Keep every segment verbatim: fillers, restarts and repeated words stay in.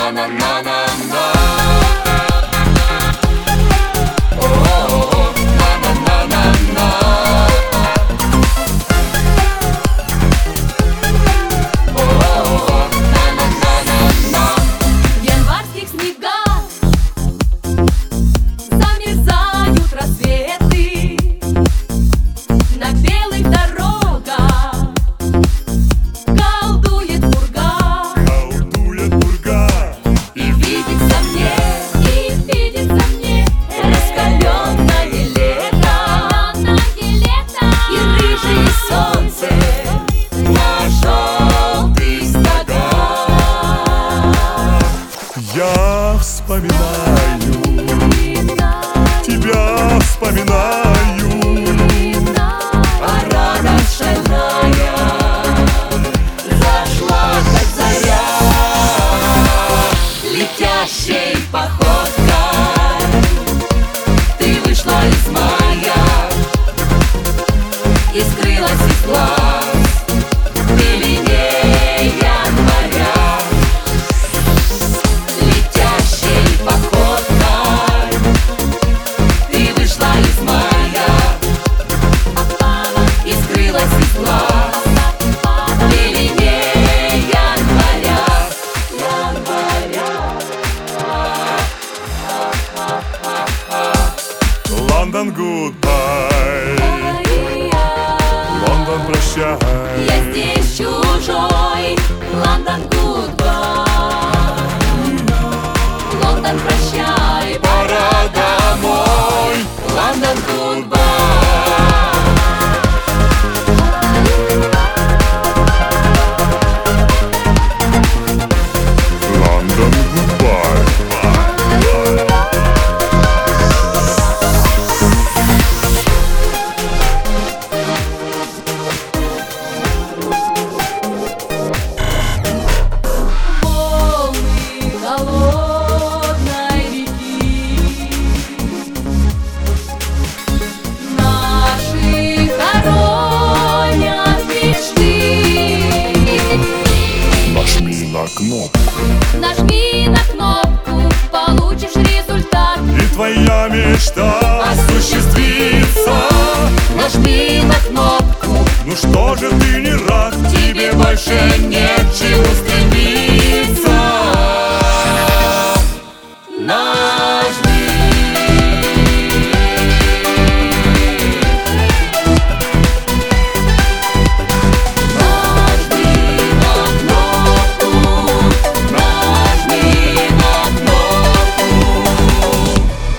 Я вспоминаю, тебя вспоминаю. Пора шальная, зашла как заря, летящей походкой ты вышла из мая и скрылась из глаз беленее января. Летящей походкой ты вышла из мая и скрылась из глаз беленее января. Января. Лондон, goodbye. Лондон, прощай. Я здесь чужой. Лондон, goodbye. Лондон, прощай. Пора домой. Лондон, goodbye. Лондон, goodbye. Волны холодной реки наши хоронят мечты. Нажми на кнопку, Нажми на кнопку, получишь результат. и твоя мечта осуществится. Нажми на кнопку, Ну что же ты не рад? тебе больше нет к чему стремиться. Нажми. Нажми на кнопку, нажми на кнопку.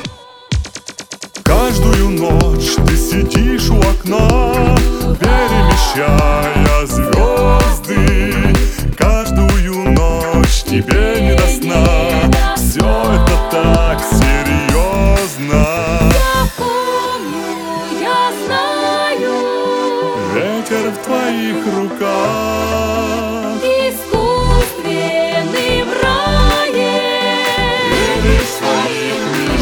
Каждую ночь ты сидишь у окна, перемещая звезды. Каждую ночь тебе не до сна. Все это так серьезно. Я помню, я знаю, Ветер в твоих руках. искусственный в рае. Лишь в своих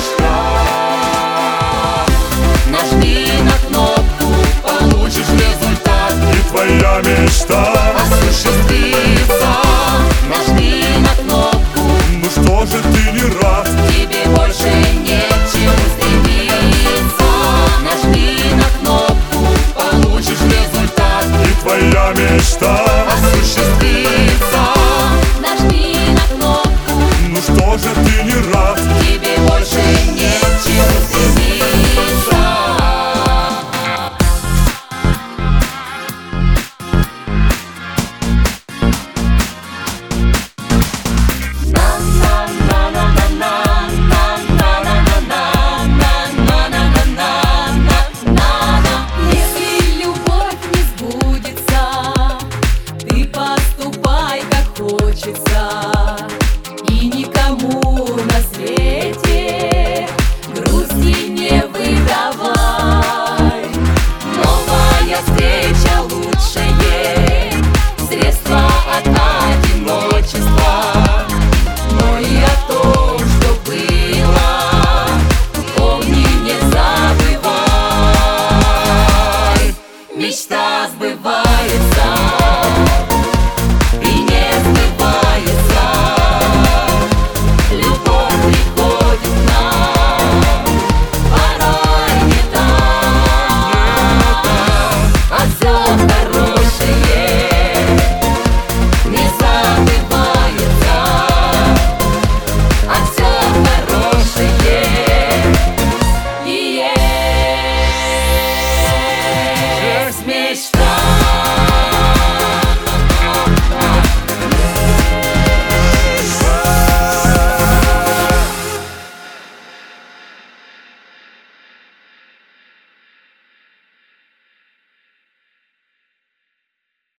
мечтах. Нажми на кнопку, получишь результат. И твоя мечта Осуществится. Нажми на кнопку, Ну что же ты не рад? тебе больше нет к чему стремиться. Нажми на кнопку, получишь результат. И твоя мечта Осуществится.